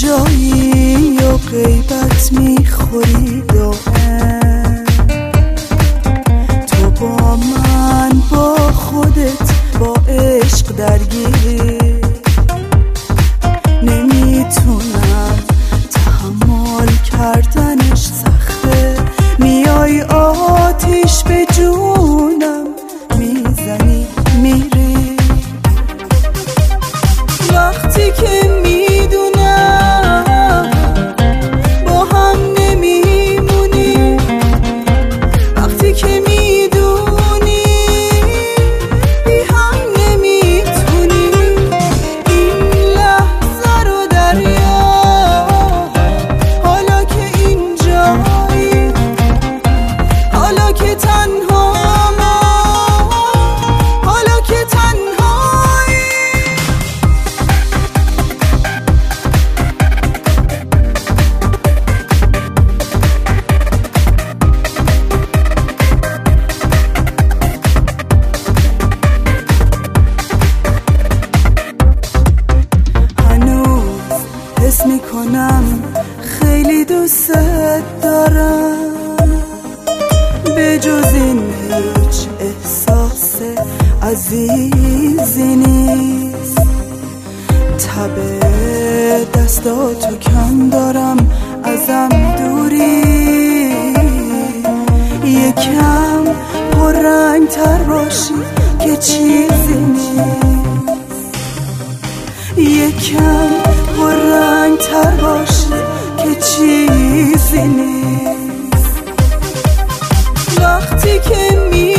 جایی و غیبت میخوری دائم، تو با من با خودت با عشق درگیری، نمیتونم تحمل کردنش سخته، میای آتیش به جونم میزنی میری، وقتی که میدونم با هم نمیمونی، وقتی که میدونی بی هم نمیتونی، این لحظه رو دریاب حالا که اینجایی، حالا که تنهام، حالا که تنهایی. حس میکنم خیلی دوست دارم، به جز این هیچ احساس عزیزی نیست، تب دستاتو کم دارم ازم دوری، یکم پررنگ تر باشی که چیزی نیست، یکم پررنگ تر باشی که چیزی نیست، وقتی که